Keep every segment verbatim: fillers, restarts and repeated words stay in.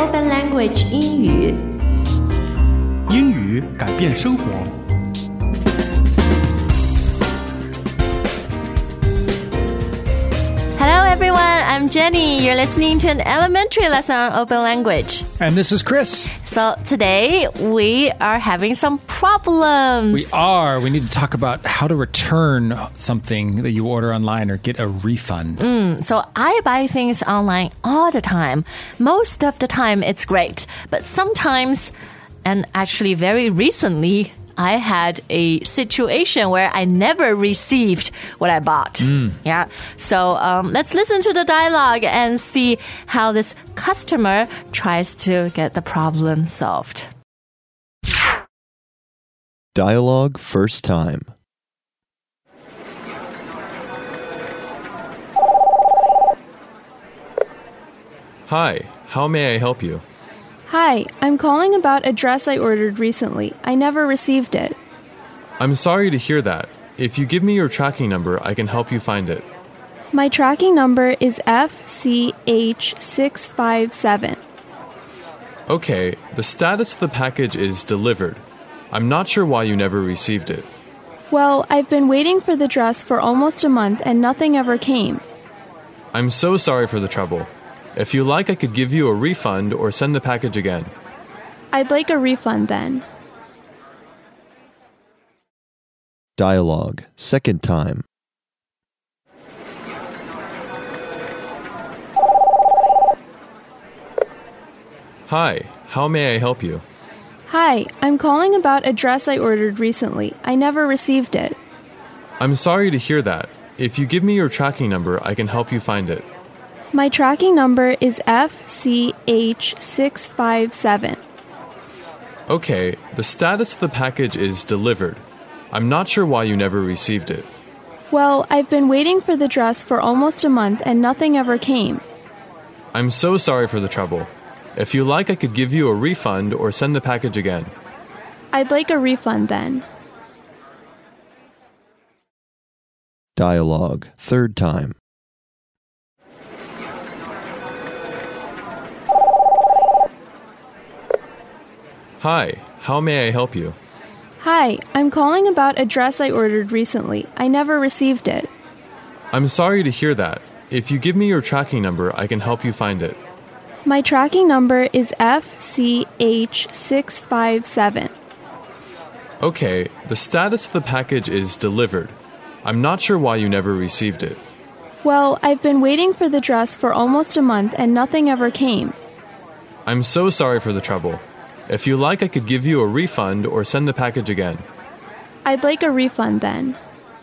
Open Language 英语。 英语改变生活。 Hello everyone, I'm Jenny. You're listening to an elementary lesson on open language. And this is Chris. So today we are having some problems. We are. We need to talk about how to return something that you order online or get a refund. Mm, so I buy things online all the time. Most of the time it's great. But sometimes, and actually very recently, I had a situation where I never received what I bought. Mm. Yeah. So um, let's listen to the dialogue and see how this customer tries to get the problem solved. Dialogue first time. Hi, how may I help you? Hi, I'm calling about a dress I ordered recently. I never received it. I'm sorry to hear that. If you give me your tracking number, I can help you find it. My tracking number is F C H six five seven. Okay, the status of the package is delivered. I'm not sure why you never received it. Well, I've been waiting for the dress for almost a month and nothing ever came. I'm so sorry for the trouble. If you like, I could give you a refund or send the package again. I'd like a refund then. Dialogue second time. Hi, how may I help you? Hi, I'm calling about a dress I ordered recently. I never received it. I'm sorry to hear that. If you give me your tracking number, I can help you find it. My tracking number is F C H six five seven. Okay, the status of the package is delivered. I'm not sure why you never received it. Well, I've been waiting for the dress for almost a month and nothing ever came. I'm so sorry for the trouble. If you like, I could give you a refund or send the package again. I'd like a refund then. Dialogue third time. Hi, how may I help you? Hi, I'm calling about a dress I ordered recently. I never received it. I'm sorry to hear that. If you give me your tracking number, I can help you find it. My tracking number is F C H six five seven. Okay, the status of the package is delivered. I'm not sure why you never received it. Well, I've been waiting for the dress for almost a month and nothing ever came. I'm so sorry for the trouble. If you like, I could give you a refund or send the package again. I'd like a refund then.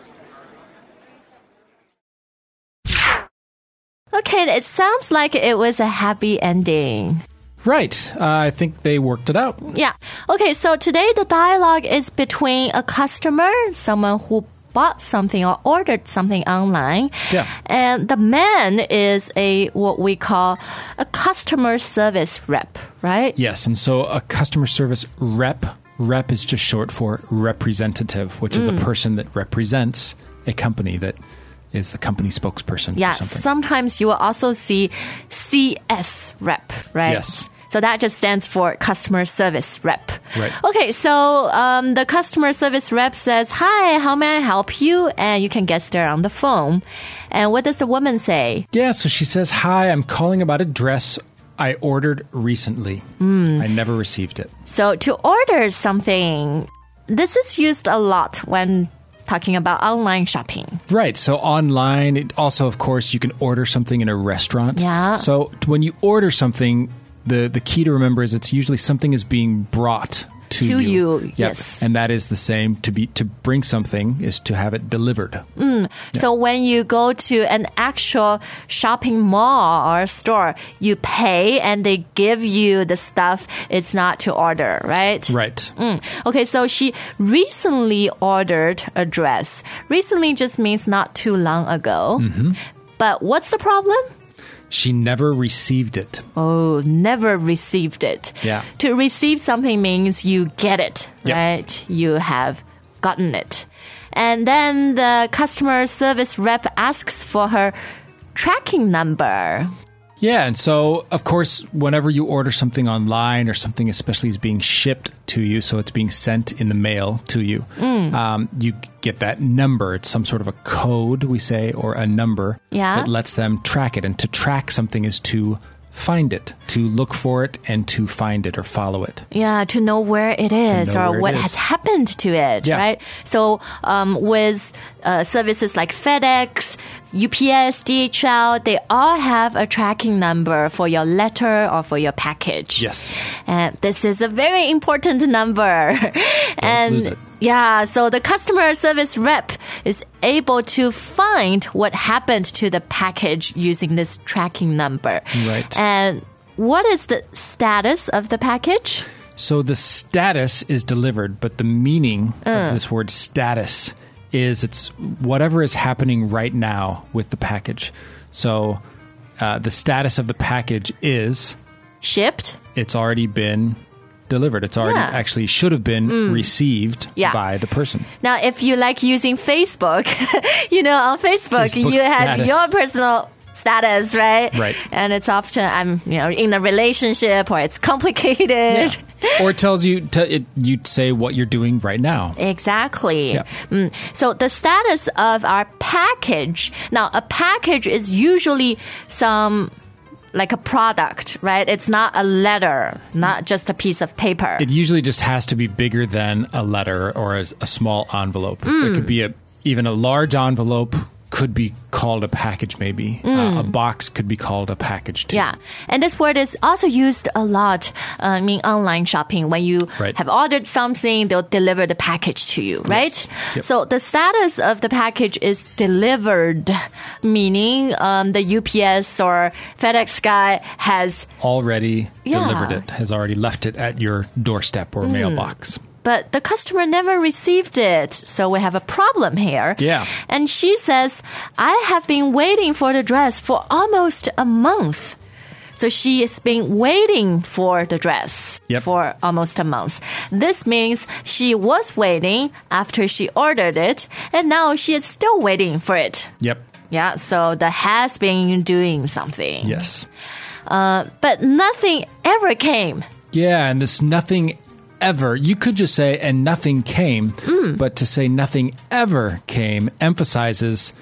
Okay, it sounds like it was a happy ending. Right. Uh, I think they worked it out. Yeah. Okay, so today the dialogue is between a customer, someone who bought something or ordered something online. Yeah. And the man is a what we call a customer service rep, right? Yes, and so a customer service rep, rep is just short for representative, which is Mm. a person that represents a company that is the company spokesperson. Yeah, or something. sometimes you will also see C S rep, right? Yes. So that just stands for customer service rep. Right. Okay, so um, the customer service rep says, "Hi, how may I help you?" And you can guess they're on the phone. And what does the woman say? Yeah, so she says, "Hi, I'm calling about a dress I ordered recently. I never received it." So to order something, this is used a lot when talking about online shopping. Right. So online, it also, of course, you can order something in a restaurant. Yeah. So when you order something, the, the key to remember is it's usually something is being brought to, To you. you, Yep. yes. And that is the same. To be to bring something is to have it delivered. So when you go to an actual shopping mall or store, you pay and they give you the stuff. It's not to order, right? Right. Mm. Okay, so she recently ordered a dress. Recently just means not too long ago. Mm-hmm. But what's the problem? She never received it. Oh, never received it. Yeah. To receive something means you get it, Yep. right? You have gotten it. And then the customer service rep asks for her tracking number. Yeah, and so, of course, whenever you order something online or something especially is being shipped to you, so it's being sent in the mail to you, mm. um, you get that number. It's some sort of a code, we say, or a number yeah. that lets them track it. And to track something is to find it, to look for it, and to find it or follow it. Yeah, to know where it is or what has happened to it, yeah. right? So um, with uh, services like FedEx, U P S, D H L, they all have a tracking number for your letter or for your package. Yes. And this is a very important number. Don't and lose it. Yeah, so the customer service rep is able to find what happened to the package using this tracking number. Right. And what is the status of the package? So the status is delivered, but the meaning uh. of this word status is it's whatever is happening right now with the package. So uh, the status of the package is... shipped? It's already been delivered. It's already yeah. actually should have been mm. received yeah. by the person. Now, if you like using Facebook, you know, on Facebook, Facebook you status. have your personal status, right? Right. And it's often, I'm, you know, in a relationship or it's complicated. Yeah. Or it tells you, to, it, you say what you're doing right now. Exactly. Yeah. Mm. So the status of our package, now a package is usually some... like a product, right? It's not a letter, not just a piece of paper. It usually just has to be bigger than a letter or a, a small envelope. Mm. It could be a even a large envelope could be called a package maybe. Mm. Uh, a box could be called a package too. Yeah. And this word is also used a lot uh, in online shopping. When you right. have ordered something, they'll deliver the package to you, right? Yes. Yep. So the status of the package is delivered, meaning um, the U P S or FedEx guy has already yeah. delivered it, has already left it at your doorstep or mm. mailbox. But the customer never received it, so we have a problem here. Yeah. And she says, I have been waiting for the dress for almost a month. So she has been waiting for the dress yep. for almost a month. This means she was waiting after she ordered it, and now she is still waiting for it. Yep. Yeah, so the has been doing something. Yes. Uh, but nothing ever came. Yeah, and this nothing ever, you could just say, and nothing came, mm. but to say nothing ever came emphasizes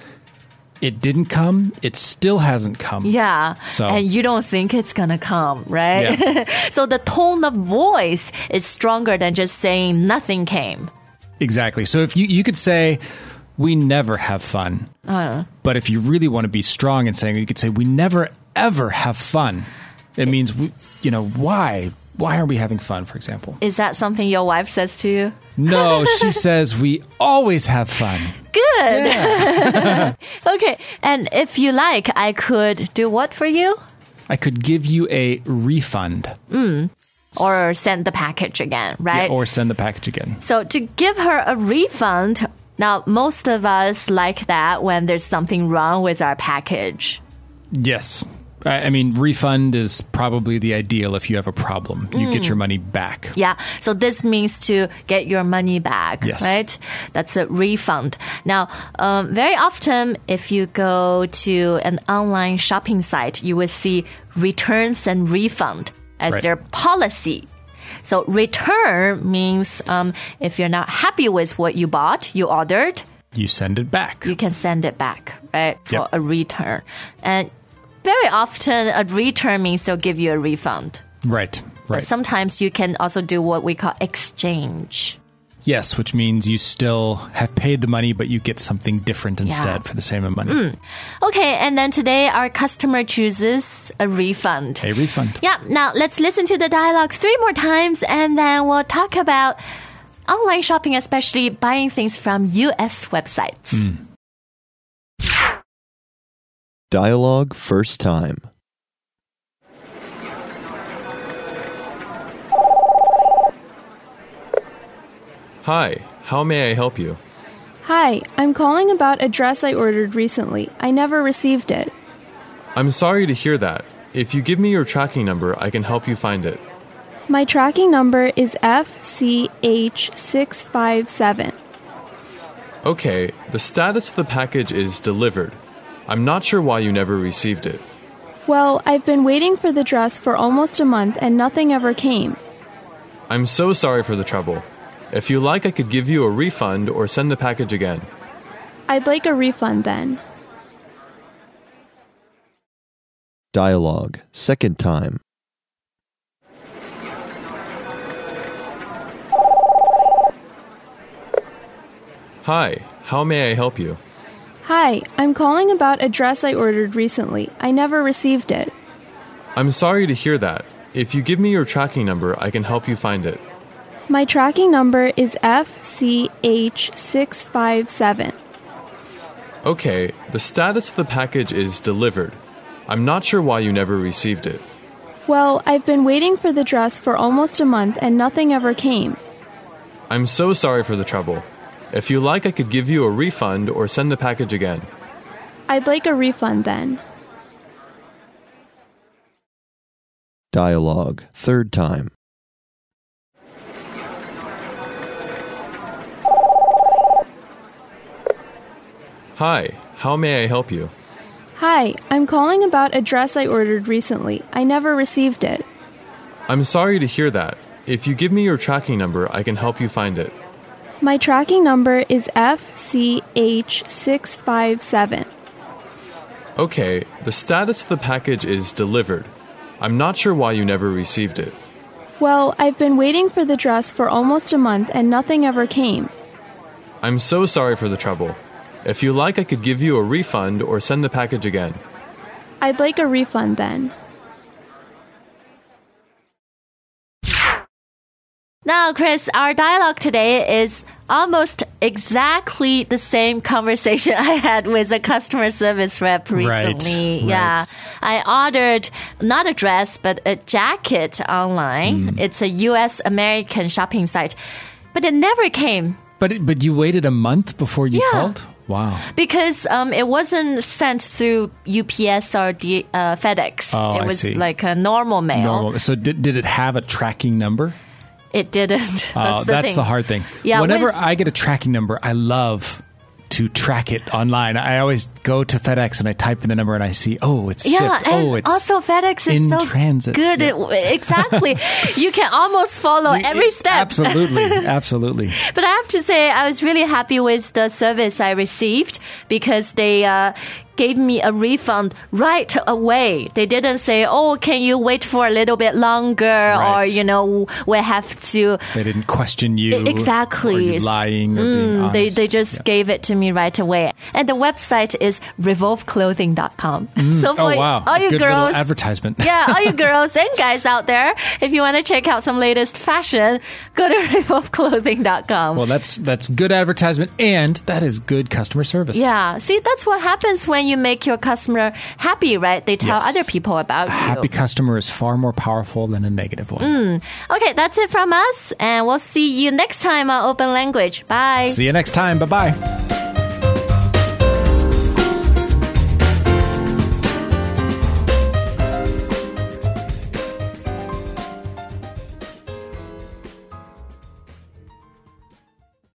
it didn't come, it still hasn't come. Yeah, so. And you don't think it's gonna come, right? Yeah. So the tone of voice is stronger than just saying nothing came. Exactly. So if you, you could say, we never have fun. Uh. But if you really want to be strong in saying it, you could say, we never ever have fun. It means, we, you know, why? Why are we having fun, for example? Is that something your wife says to you? No, she says we always have fun. Good. Yeah. Okay, and if you like, I could do what for you? I could give you a refund. Mm. Or send the package again, right? Yeah, or send the package again. So to give her a refund, now most of us like that when there's something wrong with our package. Yes. I mean, refund is probably the ideal if you have a problem. You mm. get your money back. Yeah. So this means to get your money back, yes. right? That's a refund. Now, um, very often, if you go to an online shopping site, you will see returns and refund as right. their policy. So return means um, if you're not happy with what you bought, you ordered, you send it back. You can send it back, right? For yep. a return. And very often, a return means they'll give you a refund. Right, right. But sometimes you can also do what we call exchange. Yes, which means you still have paid the money, but you get something different instead yeah. for the same amount of money. Mm. Okay, and then today our customer chooses a refund. A refund. Yeah, now let's listen to the dialogue three more times, and then we'll talk about online shopping, especially buying things from U S websites. Mm. Dialogue first time. Hi, how may I help you? Hi, I'm calling about a dress I ordered recently. I never received it. I'm sorry to hear that. If you give me your tracking number, I can help you find it. My tracking number is F C H six five seven. Okay, the status of the package is delivered. I'm not sure why you never received it. Well, I've been waiting for the dress for almost a month and nothing ever came. I'm so sorry for the trouble. If you like, I could give you a refund or send the package again. I'd like a refund then. Dialogue, second time. Hi, how may I help you? Hi, I'm calling about a dress I ordered recently. I never received it. I'm sorry to hear that. If you give me your tracking number, I can help you find it. My tracking number is F C H six five seven. Okay, the status of the package is delivered. I'm not sure why you never received it. Well, I've been waiting for the dress for almost a month and nothing ever came. I'm so sorry for the trouble. If you like, I could give you a refund or send the package again. I'd like a refund then. Dialogue, third time. Hi, how may I help you? Hi, I'm calling about a dress I ordered recently. I never received it. I'm sorry to hear that. If you give me your tracking number, I can help you find it. My tracking number is F C H six five seven. Okay, the status of the package is delivered. I'm not sure why you never received it. Well, I've been waiting for the dress for almost a month and nothing ever came. I'm so sorry for the trouble. If you like, I could give you a refund or send the package again. I'd like a refund then. Now, Chris, our dialogue today is almost exactly the same conversation I had with a customer service rep recently. Right, yeah. right. I ordered not a dress, but a jacket online. Mm. It's a U S American shopping site, but it never came. But it, but you waited a month before you yeah. called? Wow. Because um, it wasn't sent through U P S or D, uh, FedEx. Oh, it I was see. like a normal mail. Normal. So did, did it have a tracking number? It didn't. That's, uh, the, that's thing. the hard thing. Yeah, Whenever with, I get a tracking number, I love to track it online. I always go to FedEx and I type in the number and I see, oh, it's yeah, shipped. and Oh, it's also FedEx is in so transit. good. Yeah. At, exactly. You can almost follow every step. Absolutely. Absolutely. But I have to say, I was really happy with the service I received because they uh, gave me a refund right away. They didn't say, oh, can you wait for a little bit longer? Right. Or, you know, we have to. They didn't question you. Exactly. Or you lying or mm, being honest. They, they just yeah. gave it to me right away. And the website is revolve clothing dot com. Mm. So for oh, wow. all you Good girls. little advertisement. Yeah, all you girls and guys out there, if you want to check out some latest fashion, go to revolve clothing dot com. Well, that's that's good advertisement and that is good customer service. Yeah. See, that's what happens when you make your customer happy, right? They tell Yes. other people about A you. happy customer is far more powerful than a negative one. Mm. Okay, that's it from us, and we'll see you next time on Open Language. Bye. See you next time. Bye-bye.